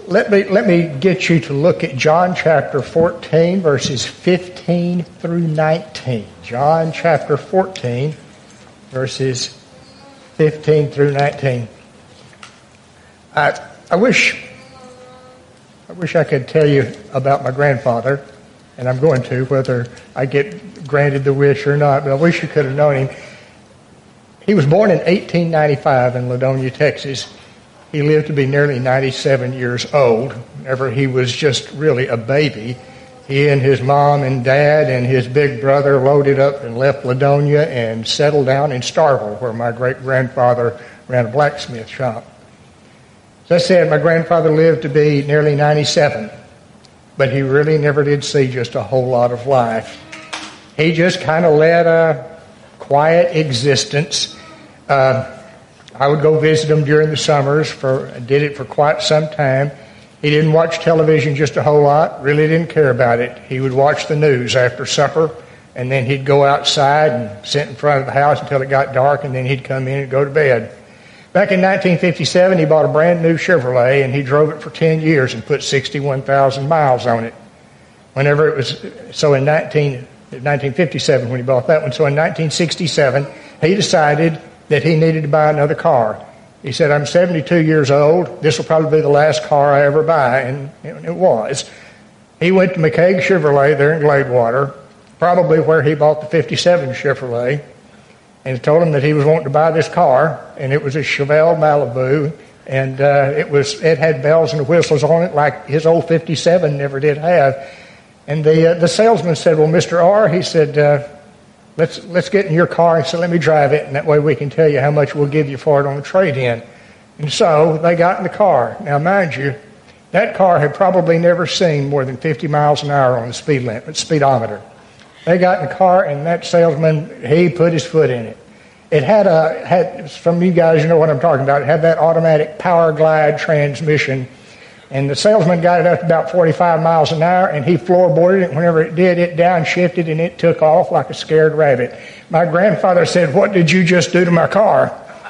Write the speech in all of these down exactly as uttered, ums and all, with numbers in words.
let me let me get you to look at John chapter fourteen, verses fifteen through nineteen. John chapter fourteen, verses fifteen through nineteen. I I wish I wish I could tell you about my grandfather, and I'm going to, whether I get granted the wish or not, but I wish you could have known him. He was born in eighteen ninety-five in Ladonia, Texas. He lived to be nearly ninety-seven years old. Whenever he was just really a baby, he and his mom and dad and his big brother loaded up and left Ladonia and settled down in Starville, where my great-grandfather ran a blacksmith shop. As I said, my grandfather lived to be nearly ninety-seven, but he really never did see just a whole lot of life. He just kind of led a quiet existence. Uh, I would go visit him during the summers. For did it for quite some time. He didn't watch television just a whole lot, really didn't care about it. He would watch the news after supper, and then he'd go outside and sit in front of the house until it got dark, and then he'd come in and go to bed. Back in nineteen fifty-seven, he bought a brand new Chevrolet, and he drove it for ten years and put sixty-one thousand miles on it. Whenever it was, so in nineteen fifty-seven when he bought that one, so in nineteen sixty-seven, he decided that he needed to buy another car. He said, I'm seventy-two years old. This will probably be the last car I ever buy, and it was. He went to McCaig Chevrolet there in Gladewater, probably where he bought the fifty-seven Chevrolet, and told him that he was wanting to buy this car, and it was a Chevelle Malibu, and uh, it was it had bells and whistles on it like his old fifty-seven never did have. And the uh, the salesman said, well, Mister R, he said, uh, let's let's get in your car. He said, let me drive it, and that way we can tell you how much we'll give you for it on the trade-in. And so they got in the car. Now, mind you, that car had probably never seen more than fifty miles an hour on the speed limit, speedometer. They got in the car, and that salesman, he put his foot in it. It had a, had, from you guys, you know what I'm talking about, it had that automatic power glide transmission. And the salesman got it up to about forty-five miles an hour, and he floorboarded it. Whenever it did, it downshifted, and it took off like a scared rabbit. My grandfather said, what did you just do to my car?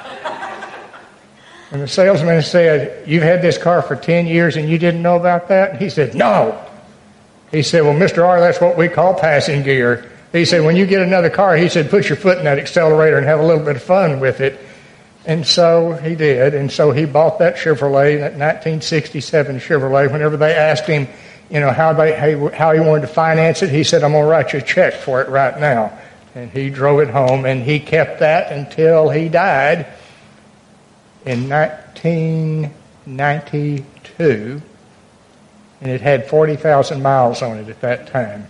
And the salesman said, you've had this car for ten years, and you didn't know about that? And he said, no. He said, well, Mister R, that's what we call passing gear. He said, when you get another car, he said, put your foot in that accelerator and have a little bit of fun with it. And so he did. And so he bought that Chevrolet, that nineteen sixty-seven Chevrolet. Whenever they asked him, you know, how they how he wanted to finance it, he said, I'm going to write you a check for it right now. And he drove it home, and he kept that until he died in nineteen ninety-two. And it had forty thousand miles on it at that time.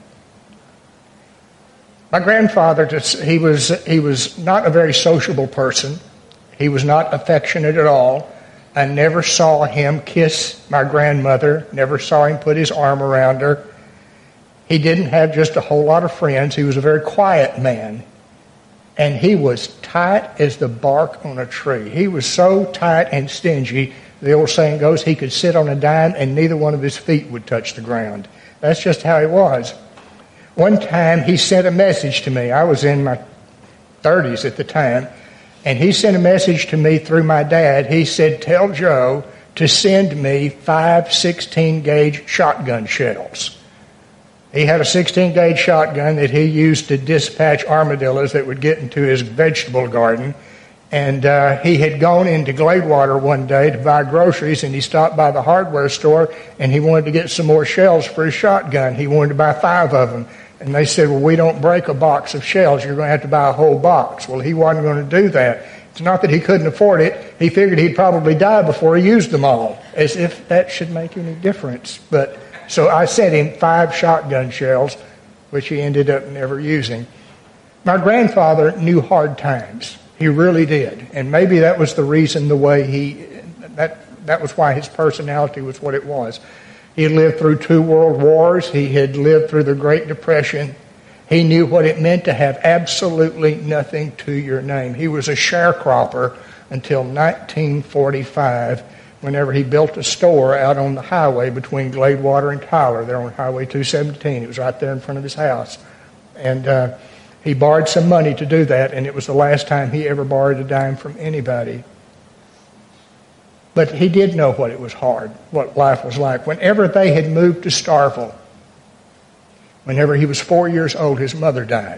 My grandfather, just, he was he was not a very sociable person. He was not affectionate at all. I never saw him kiss my grandmother, never saw him put his arm around her. He didn't have just a whole lot of friends. He was a very quiet man. And he was tight as the bark on a tree. He was so tight and stingy, the old saying goes, he could sit on a dime and neither one of his feet would touch the ground. That's just how he was. One time he sent a message to me. I was in my thirties at the time. And he sent a message to me through my dad. He said, tell Joe to send me five sixteen-gauge shotgun shells. He had a sixteen-gauge shotgun that he used to dispatch armadillos that would get into his vegetable garden. And uh, he had gone into Gladewater one day to buy groceries, and he stopped by the hardware store, and he wanted to get some more shells for his shotgun. He wanted to buy five of them. And they said, well, we don't break a box of shells. You're going to have to buy a whole box. Well, he wasn't going to do that. It's not that he couldn't afford it. He figured he'd probably die before he used them all, as if that should make any difference. But so I sent him five shotgun shells, which he ended up never using. My grandfather knew hard times. He really did. And maybe that was the reason the way he, that, that was why his personality was what it was. He had lived through two world wars. He had lived through the Great Depression. He knew what it meant to have absolutely nothing to your name. He was a sharecropper until nineteen forty-five, whenever he built a store out on the highway between Gladewater and Tyler, there on Highway two seventeen. It was right there in front of his house. And uh, he borrowed some money to do that, and it was the last time he ever borrowed a dime from anybody. But he did know what it was hard, what life was like. Whenever they had moved to Starkville, whenever he was four years old, his mother died.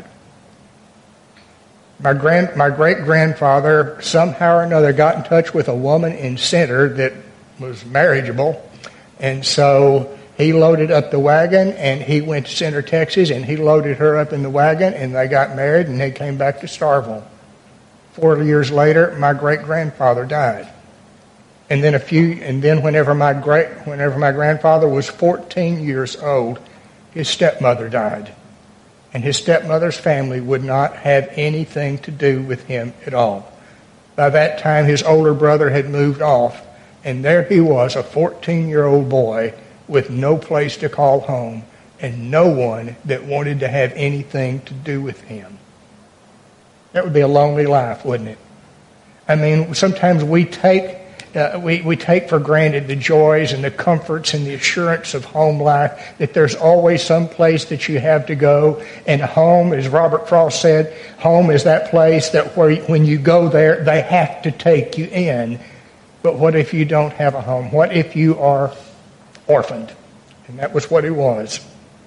My grand, my great-grandfather somehow or another got in touch with a woman in Center that was marriageable. And so he loaded up the wagon, and he went to Center, Texas, and he loaded her up in the wagon, and they got married, and they came back to Starkville. Four years later, my great-grandfather died. And then a few, and then whenever my great, whenever my grandfather was fourteen years old, his stepmother died. And his stepmother's family would not have anything to do with him at all. By that time, his older brother had moved off, and there he was, a fourteen-year-old boy with no place to call home and no one that wanted to have anything to do with him. That would be a lonely life, wouldn't it? I mean, sometimes we take Uh, we, we take for granted the joys and the comforts and the assurance of home life, that there's always some place that you have to go. And home, as Robert Frost said, home is that place that where when you go there, they have to take you in. But what if you don't have a home? What if you are orphaned? And that was what it was.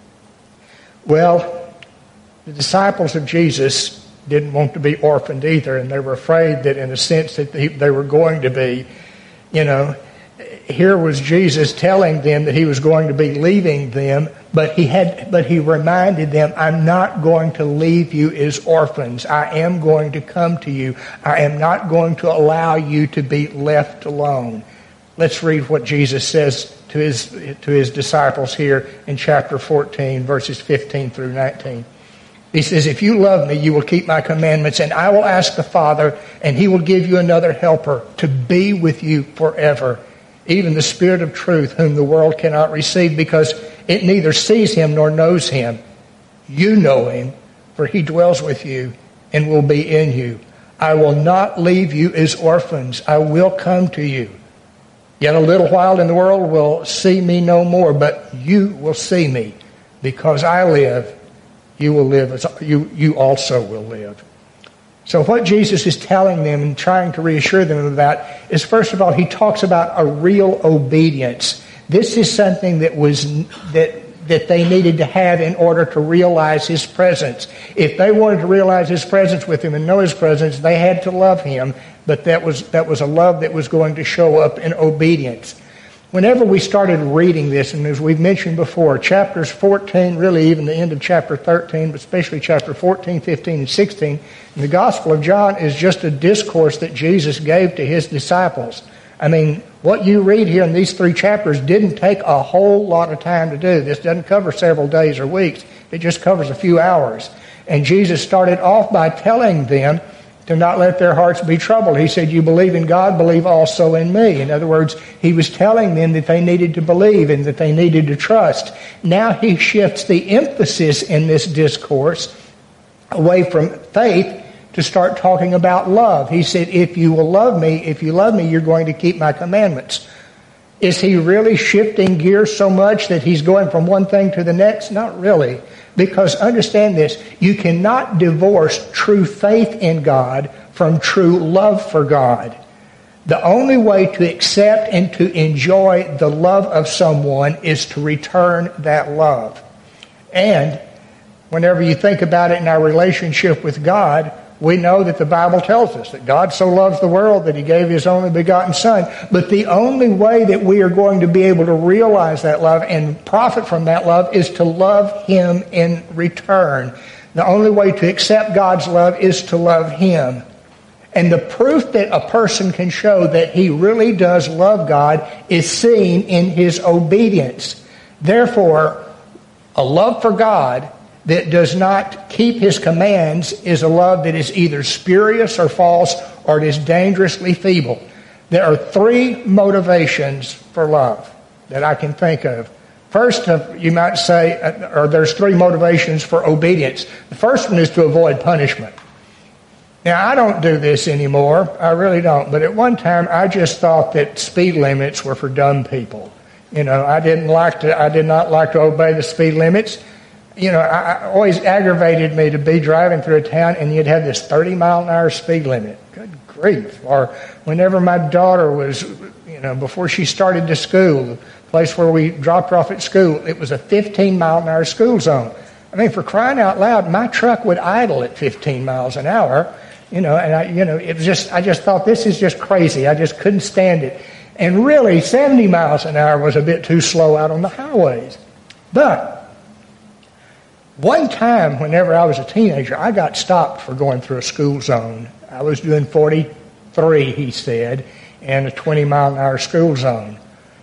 Well, the disciples of Jesus didn't want to be orphaned either, and they were afraid that in a sense that they, they were going to be. You know, here was Jesus telling them that he was going to be leaving them, but he had, but he reminded them, I'm not going to leave you as orphans. I am going to come to you. I am not going to allow you to be left alone. Let's read what Jesus says to his, to his disciples here in chapter fourteen, verses fifteen through nineteen. He says, if you love me, you will keep my commandments, and I will ask the Father, and he will give you another helper to be with you forever, even the Spirit of truth, whom the world cannot receive, because it neither sees him nor knows him. You know him, for he dwells with you and will be in you. I will not leave you as orphans. I will come to you. Yet a little while, and the world will see me no more, but you will see me, because I live. You will live as you, you also will live. So what Jesus is telling them and trying to reassure them about is, first of all, he talks about a real obedience. This is something that was that that they needed to have in order to realize his presence. If they wanted to realize his presence with him and know his presence, they had to love him, but that was that was a love that was going to show up in obedience. Whenever we started reading this, and as we've mentioned before, chapters fourteen, really even the end of chapter thirteen, but especially chapter fourteen, fifteen, and sixteen, in the Gospel of John is just a discourse that Jesus gave to his disciples. I mean, what you read here in these three chapters didn't take a whole lot of time to do. This doesn't cover several days or weeks. It just covers a few hours. And Jesus started off by telling them to not let their hearts be troubled. He said, you believe in God, believe also in me. In other words, he was telling them that they needed to believe and that they needed to trust. Now he shifts the emphasis in this discourse away from faith to start talking about love. He said, if you will love me, if you love me, you're going to keep my commandments. Is he really shifting gears so much that he's going from one thing to the next? Not really. Because understand this, you cannot divorce true faith in God from true love for God. The only way to accept and to enjoy the love of someone is to return that love. And whenever you think about it in our relationship with God, we know that the Bible tells us that God so loves the world that he gave his only begotten Son. But the only way that we are going to be able to realize that love and profit from that love is to love him in return. The only way to accept God's love is to love him. And the proof that a person can show that he really does love God is seen in his obedience. Therefore, a love for God that does not keep his commands is a love that is either spurious or false, or it is dangerously feeble. There are three motivations for love that I can think of. First, you might say, or there's three motivations for obedience. The first one is to avoid punishment. Now, I don't do this anymore. I really don't. But at one time, I just thought that speed limits were for dumb people. You know, I didn't like to. I did not like to obey the speed limits. You know, I, I always aggravated me to be driving through a town and you'd have this thirty mile an hour speed limit. Good grief. Or whenever my daughter was, you You know, before she started to school, the place where we dropped her off at school, it was a fifteen mile an hour school zone. I mean, for crying out loud, my truck would idle at fifteen miles an hour. You know, and I, you know, it was just, I just thought, this is just crazy. I just couldn't stand it. And really, seventy miles an hour was a bit too slow out on the highways. But one time, whenever I was a teenager, I got stopped for going through a school zone. I was doing forty-three, he said, in a twenty mile an hour school zone.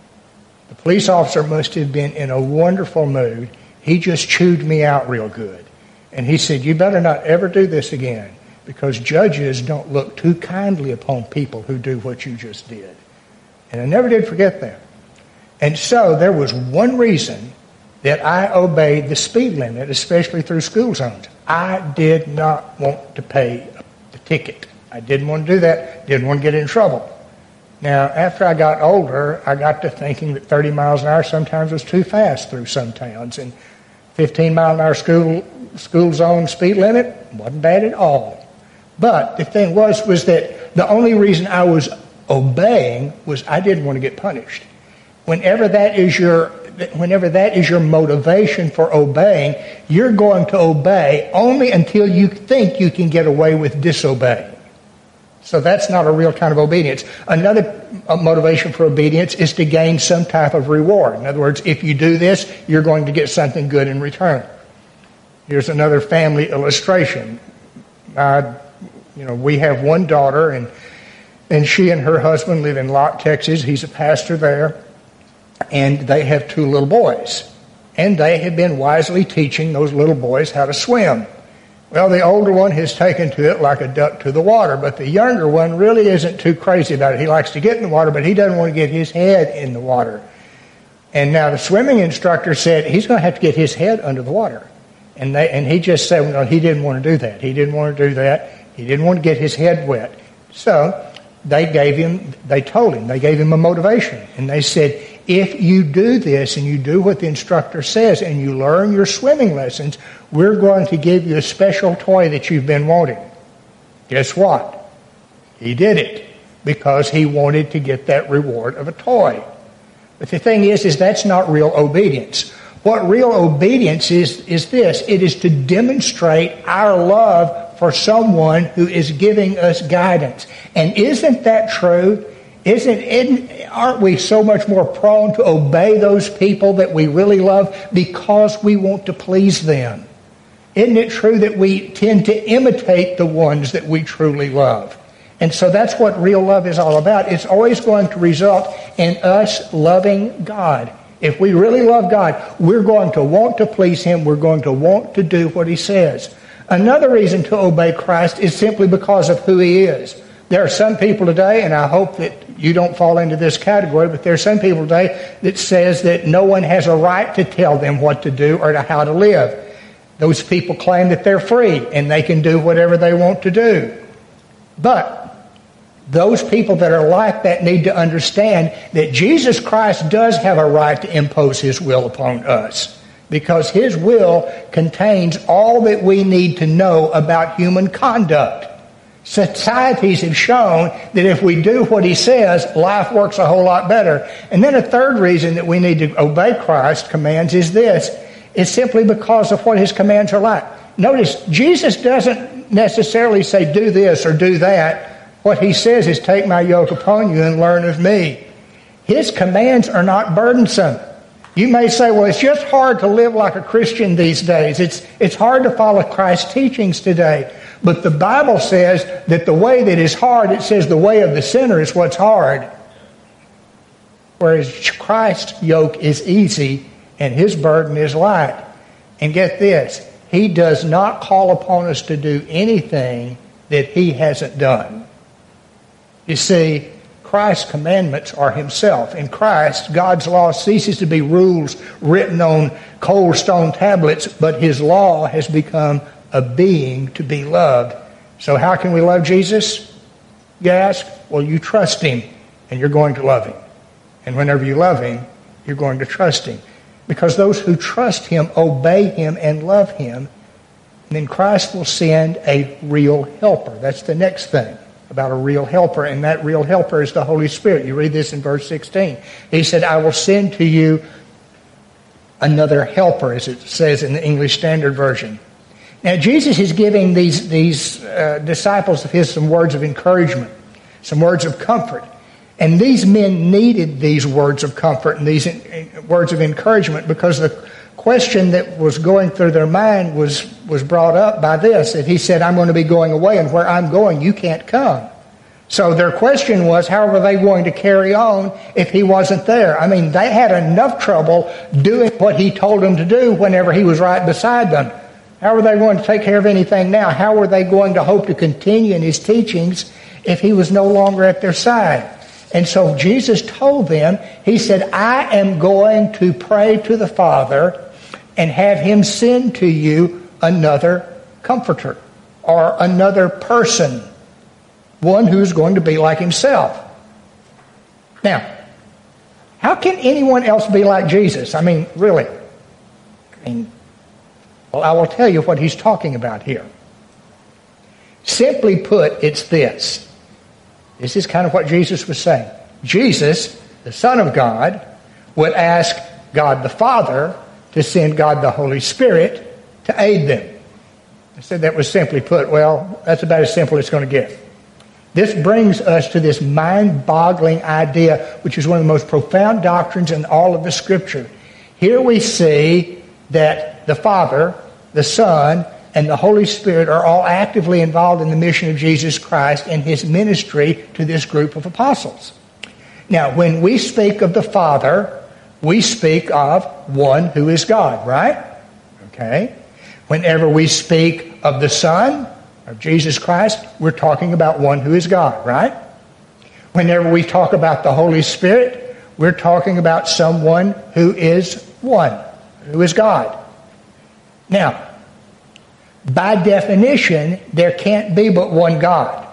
The police officer must have been in a wonderful mood. He just chewed me out real good. And he said, you better not ever do this again, because judges don't look too kindly upon people who do what you just did. And I never did forget that. And so there was one reason that I obeyed the speed limit, especially through school zones. I did not want to pay the ticket. I didn't want to do that. Didn't want to get in trouble. Now, after I got older, I got to thinking that thirty miles an hour sometimes was too fast through some towns. And fifteen mile an hour school school zone speed limit wasn't bad at all. But the thing was, was that the only reason I was obeying was I didn't want to get punished. Whenever that is your, whenever that is your motivation for obeying, you're going to obey only until you think you can get away with disobeying. So that's not a real kind of obedience. Another motivation for obedience is to gain some type of reward. In other words, if you do this, you're going to get something good in return. Here's another family illustration. Uh, you know, we have one daughter, and and she and her husband live in Locke, Texas. He's a pastor there, and they have two little boys. And they have been wisely teaching those little boys how to swim. Well, the older one has taken to it like a duck to the water, but the younger one really isn't too crazy about it. He likes to get in the water, but he doesn't want to get his head in the water. And now the swimming instructor said he's going to have to get his head under the water. And they and he just said, well, he didn't want to do that. He didn't want to do that. He didn't want to get his head wet. So they gave him, they told him, they gave him a motivation. And they said, if you do this and you do what the instructor says and you learn your swimming lessons, we're going to give you a special toy that you've been wanting. Guess what? He did it because he wanted to get that reward of a toy. But the thing is, is that's not real obedience. What real obedience is, is this. It is to demonstrate our love for someone who is giving us guidance. And isn't that true? Isn't, isn't, aren't we so much more prone to obey those people that we really love because we want to please them? Isn't it true that we tend to imitate the ones that we truly love? And so that's what real love is all about. It's always going to result in us loving God. If we really love God, we're going to want to please Him. We're going to want to do what He says. Another reason to obey Christ is simply because of who He is. There are some people today, and I hope that you don't fall into this category, but there are some people today that says that no one has a right to tell them what to do or to how to live. Those people claim that they're free and they can do whatever they want to do. But those people that are like that need to understand that Jesus Christ does have a right to impose His will upon us, because His will contains all that we need to know about human conduct. Societies have shown that if we do what He says, life works a whole lot better. And then a third reason that we need to obey Christ's commands is this. It's simply because of what His commands are like. Notice, Jesus doesn't necessarily say do this or do that. What He says is take my yoke upon you and learn of me. His commands are not burdensome. You may say, well, it's just hard to live like a Christian these days. It's, it's hard to follow Christ's teachings today. But the Bible says that the way that is hard, it says the way of the sinner is what's hard. Whereas Christ's yoke is easy and His burden is light. And get this, He does not call upon us to do anything that He hasn't done. You see, Christ's commandments are Himself. In Christ, God's law ceases to be rules written on cold stone tablets, but His law has become a being to be loved. So how can we love Jesus? You ask? Well, you trust Him and you're going to love Him. And whenever you love Him, you're going to trust Him. Because those who trust Him obey Him and love Him. And then Christ will send a real helper. That's the next thing. about a real helper, and that real helper is the Holy Spirit. You read this in verse sixteen. He said, I will send to you another helper, as it says in the English Standard Version. Now, Jesus is giving these, these uh, disciples of his some words of encouragement, some words of comfort. And these men needed these words of comfort and these in, words of encouragement, because the question that was going through their mind was, was brought up by this, that he said, I'm going to be going away, and where I'm going, you can't come. So their question was, how were they going to carry on if he wasn't there? I mean, they had enough trouble doing what he told them to do whenever he was right beside them. How were they going to take care of anything now? How were they going to hope to continue in his teachings if he was no longer at their side? And so Jesus told them, he said, I am going to pray to the Father and have him send to you another comforter, or another person, one who's going to be like himself. Now, how can anyone else be like Jesus? I mean, really? I mean, well, I will tell you what he's talking about here. Simply put, it's this. This is kind of what Jesus was saying. Jesus, the Son of God, would ask God the Father to send God the Holy Spirit to aid them. I said that was simply put. Well, that's about as simple as it's going to get. This brings us to this mind-boggling idea, which is one of the most profound doctrines in all of the Scripture. Here we see that the Father, the Son, and the Holy Spirit are all actively involved in the mission of Jesus Christ and his ministry to this group of apostles. Now, when we speak of the Father, we speak of one who is God, right? Okay. Whenever we speak of the Son, of Jesus Christ, we're talking about one who is God, right? Whenever we talk about the Holy Spirit, we're talking about someone who is one, who is God. Now, by definition, there can't be but one God,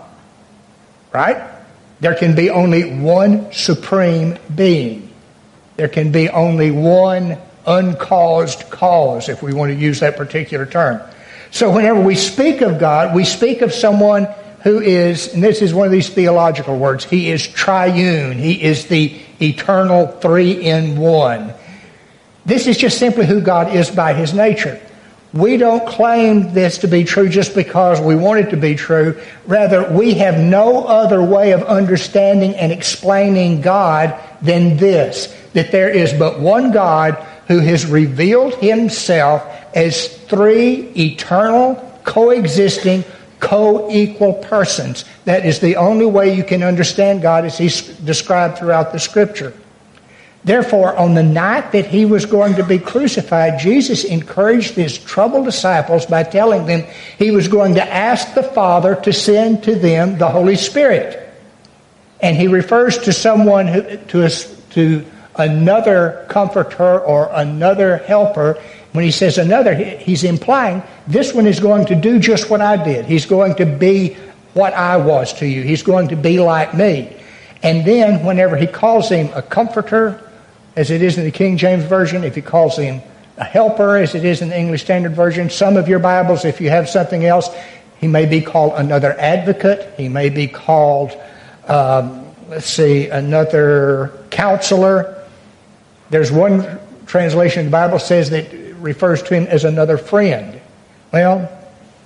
right? There can be only one supreme being. There can be only one uncaused cause, if we want to use that particular term. So whenever we speak of God, we speak of someone who is, and this is one of these theological words, he is triune. He is the eternal three-in-one. This is just simply who God is by his nature. We don't claim this to be true just because we want it to be true. Rather, we have no other way of understanding and explaining God than this, that there is but one God who has revealed himself as three eternal, coexisting, co-equal persons. That is the only way you can understand God as he's described throughout the Scripture. Therefore, on the night that he was going to be crucified, Jesus encouraged his troubled disciples by telling them he was going to ask the Father to send to them the Holy Spirit. And he refers to someone, who, to, a, to another comforter or another helper. When he says another, he's implying this one is going to do just what I did. He's going to be what I was to you. He's going to be like me. And then whenever he calls him a comforter, as it is in the King James Version, if he calls him a helper, as it is in the English Standard Version, some of your Bibles, if you have something else, he may be called another advocate. He may be called, um, let's see, another counselor. There's one translation of the Bible says that it refers to him as another friend. Well,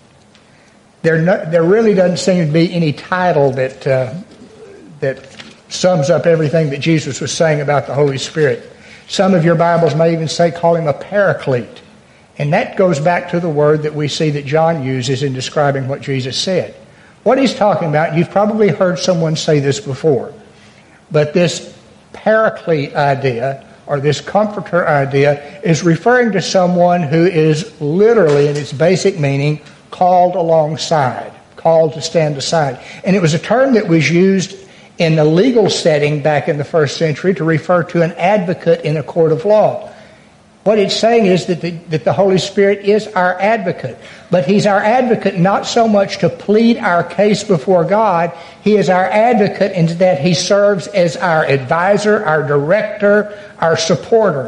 there, no, there really doesn't seem to be any title that uh, that sums up everything that Jesus was saying about the Holy Spirit. Some of your Bibles may even say, call him a paraclete. And that goes back to the word that we see that John uses in describing what Jesus said. What he's talking about, you've probably heard someone say this before, but this paraclete idea, or this comforter idea, is referring to someone who is literally, in its basic meaning, called alongside, called to stand aside. And it was a term that was used in the legal setting back in the first century to refer to an advocate in a court of law. What it's saying is that the, that the Holy Spirit is our advocate. But he's our advocate not so much to plead our case before God. He is our advocate in that he serves as our advisor, our director, our supporter.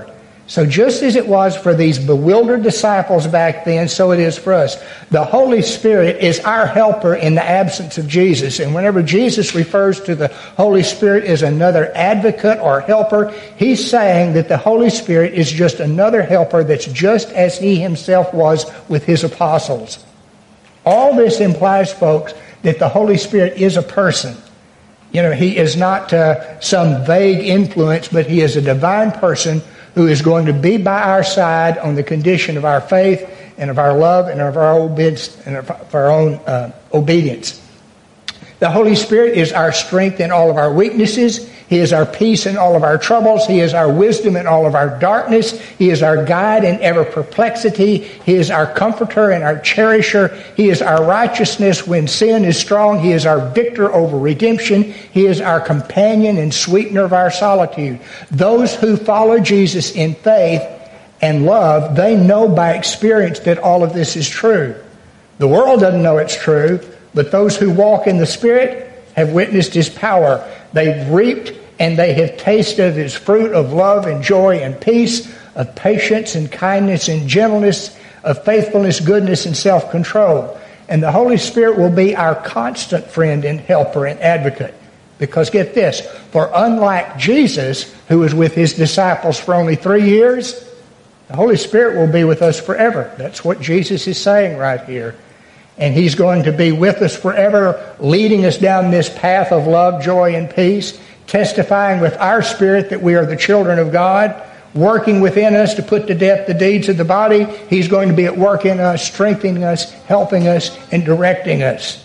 So just as it was for these bewildered disciples back then, so it is for us. The Holy Spirit is our helper in the absence of Jesus. And whenever Jesus refers to the Holy Spirit as another advocate or helper, he's saying that the Holy Spirit is just another helper that's just as he himself was with his apostles. All this implies, folks, that the Holy Spirit is a person. You know, he is not uh, some vague influence, but he is a divine person who is going to be by our side on the condition of our faith and of our love and of our obedience and of our own uh, obedience. The Holy Spirit is our strength in all of our weaknesses. He is our peace in all of our troubles. He is our wisdom in all of our darkness. He is our guide in every perplexity. He is our comforter and our cherisher. He is our righteousness when sin is strong. He is our victor over redemption. He is our companion and sweetener of our solitude. Those who follow Jesus in faith and love, they know by experience that all of this is true. The world doesn't know it's true, but those who walk in the Spirit have witnessed His power. They've reaped and they have tasted His fruit of love and joy and peace, of patience and kindness and gentleness, of faithfulness, goodness, and self-control. And the Holy Spirit will be our constant friend and helper and advocate. Because get this, for unlike Jesus, who was with His disciples for only three years, the Holy Spirit will be with us forever. That's what Jesus is saying right here. And He's going to be with us forever, leading us down this path of love, joy, and peace, testifying with our spirit that we are the children of God, working within us to put to death the deeds of the body. He's going to be at work in us, strengthening us, helping us, and directing us.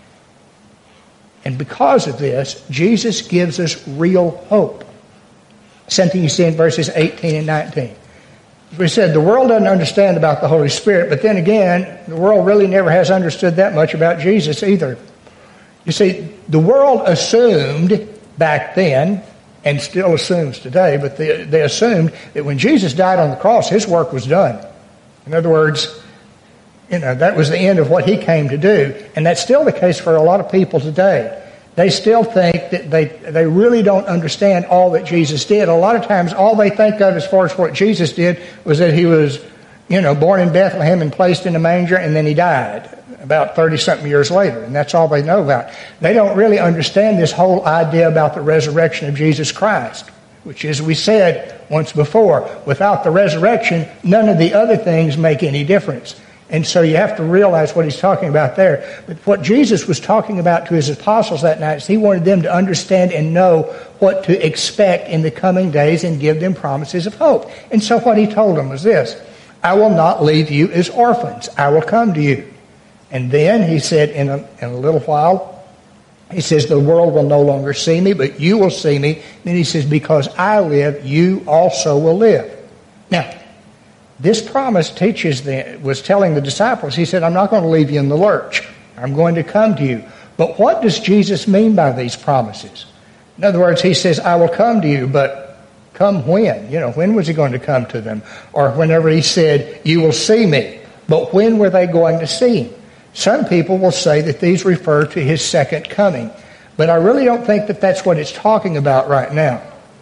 And because of this, Jesus gives us real hope. Something you see in verses eighteen and nineteen. We said the world doesn't understand about the Holy Spirit, but then again, the world really never has understood that much about Jesus either. You see, the world assumed back then, and still assumes today, but they, they assumed that when Jesus died on the cross, His work was done. In other words, you know, that was the end of what He came to do. And that's still the case for a lot of people today. They still think that they, they really don't understand all that Jesus did. A lot of times, all they think of as far as what Jesus did was that He was, you know, born in Bethlehem and placed in a manger, and then He died about thirty-something years later. And that's all they know about. They don't really understand this whole idea about the resurrection of Jesus Christ, which, as we said once before, without the resurrection, none of the other things make any difference. And so you have to realize what He's talking about there. But what Jesus was talking about to His apostles that night is He wanted them to understand and know what to expect in the coming days and give them promises of hope. And so what He told them was this: I will not leave you as orphans. I will come to you. And then He said in a, in a little while, He says, the world will no longer see me, but you will see me. Then He says, because I live, you also will live. Now, this promise teaches the, was telling the disciples, He said, I'm not going to leave you in the lurch. I'm going to come to you. But what does Jesus mean by these promises? In other words, He says, I will come to you, but come when? You know, when was He going to come to them? Or whenever He said, you will see me. But when were they going to see Him? Some people will say that these refer to His second coming. But I really don't think that that's what it's talking about right now.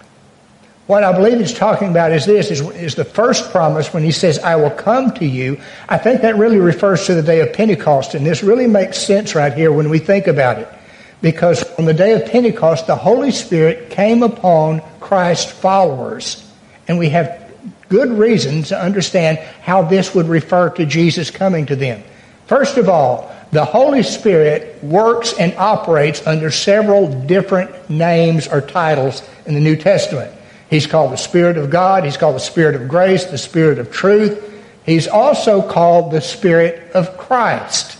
What I believe He's talking about is this, is, is the first promise when He says, I will come to you. I think that really refers to the day of Pentecost, and this really makes sense right here when we think about it. Because on the day of Pentecost, the Holy Spirit came upon Christ's followers, and we have good reason to understand how this would refer to Jesus coming to them. First of all, the Holy Spirit works and operates under several different names or titles in the New Testament. He's called the Spirit of God. He's called the Spirit of grace, the Spirit of truth. He's also called the Spirit of Christ.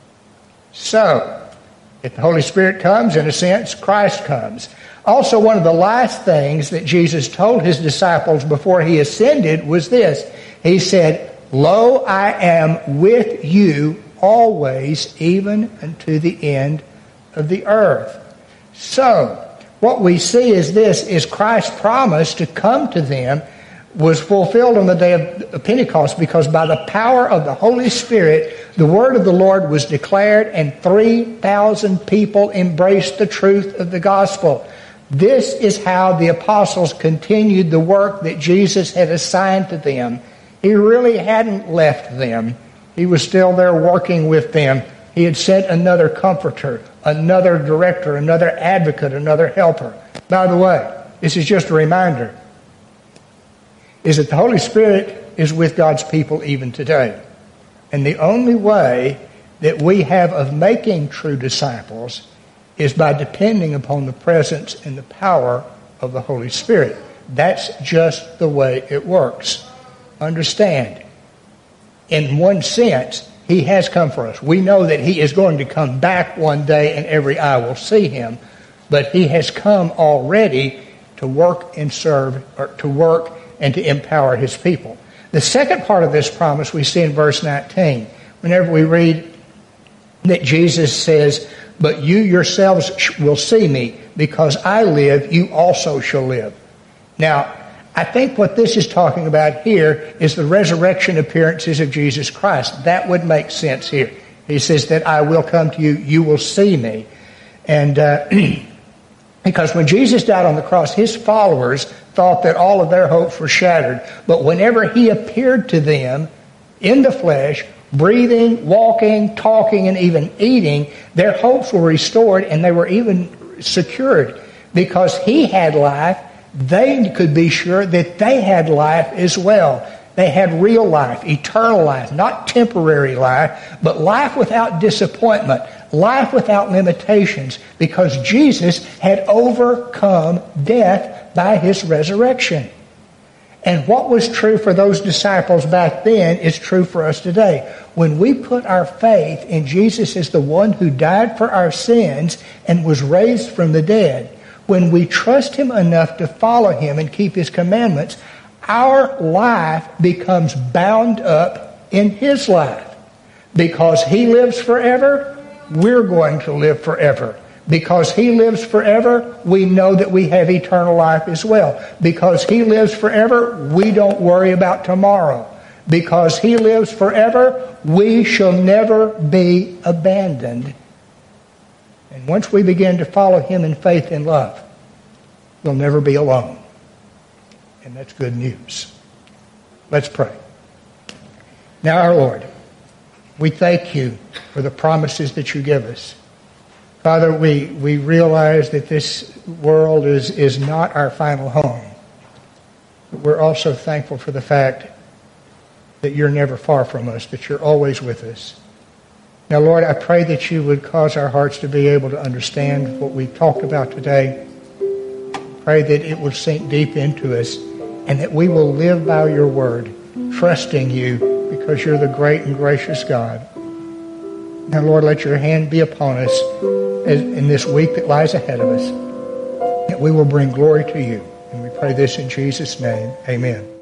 So, if the Holy Spirit comes, in a sense, Christ comes. Also, one of the last things that Jesus told His disciples before He ascended was this. He said, Lo, I am with you always, even unto the end of the earth. So, what we see is this, is Christ's promise to come to them was fulfilled on the day of Pentecost, because by the power of the Holy Spirit, the word of the Lord was declared and three thousand people embraced the truth of the gospel. This is how the apostles continued the work that Jesus had assigned to them. He really hadn't left them. He was still there working with them. He had sent another comforter, another director, another advocate, another helper. By the way, this is just a reminder, is that the Holy Spirit is with God's people even today. And the only way that we have of making true disciples is by depending upon the presence and the power of the Holy Spirit. That's just the way it works. Understand, in one sense, He has come for us. We know that He is going to come back one day and every eye will see Him. But He has come already to work and serve, or to work and to empower His people. The second part of this promise we see in verse nineteen. Whenever we read that Jesus says, "But you yourselves will see me, because I live, you also shall live." Now, I think what this is talking about here is the resurrection appearances of Jesus Christ. That would make sense here. He says that I will come to you, you will see me. And uh, because when Jesus died on the cross, His followers thought that all of their hopes were shattered. But whenever He appeared to them in the flesh, breathing, walking, talking, and even eating, their hopes were restored and they were even secured. Because He had life, they could be sure that they had life as well. They had real life, eternal life, not temporary life, but life without disappointment, life without limitations, because Jesus had overcome death by His resurrection. And what was true for those disciples back then is true for us today. When we put our faith in Jesus as the one who died for our sins and was raised from the dead, when we trust Him enough to follow Him and keep His commandments, our life becomes bound up in His life. Because He lives forever, we're going to live forever. Because He lives forever, we know that we have eternal life as well. Because He lives forever, we don't worry about tomorrow. Because He lives forever, we shall never be abandoned. And once we begin to follow Him in faith and love, we'll never be alone. And that's good news. Let's pray. Now, our Lord, we thank You for the promises that You give us. Father, we, we realize that this world is, is not our final home. But we're also thankful for the fact that You're never far from us, that You're always with us. Now, Lord, I pray that You would cause our hearts to be able to understand what we've talked about today. Pray that it will sink deep into us and that we will live by Your word, trusting You because You're the great and gracious God. Now, Lord, let Your hand be upon us as, in this week that lies ahead of us, that we will bring glory to You. And we pray this in Jesus' name. Amen.